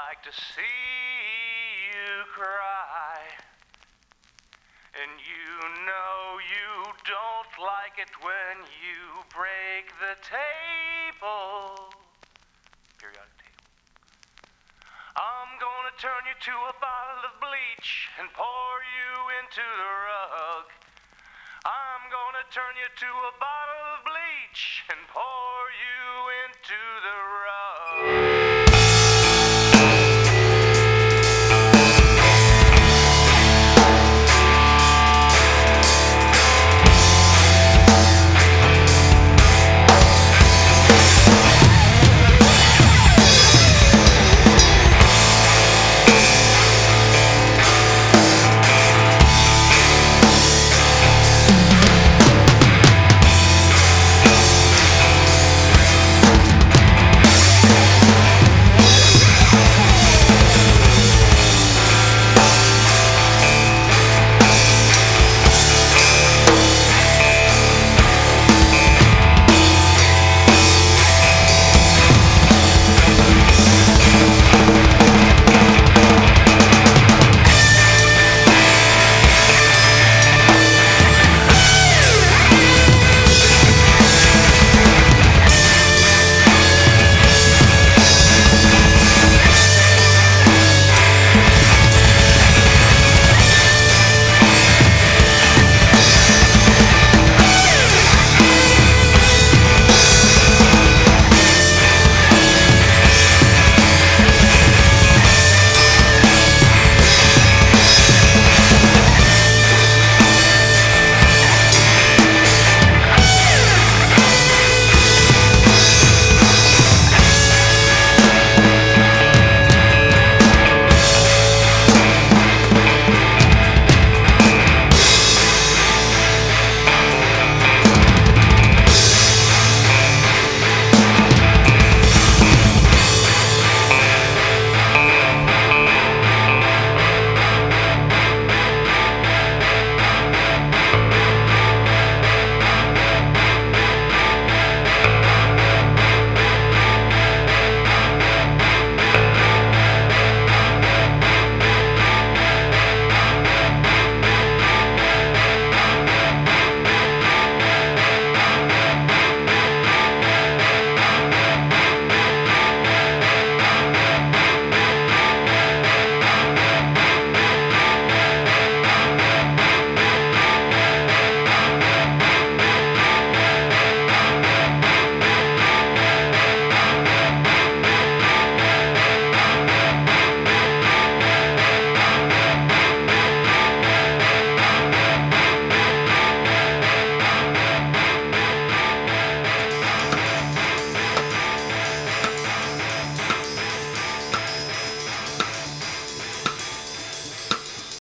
like to see you cry. And you know you don't like it when you break the table. Periodic table. I'm gonna turn you to a bottle of bleach and pour you into the rug. I'm gonna turn you to a bottle of bleach and pour you into the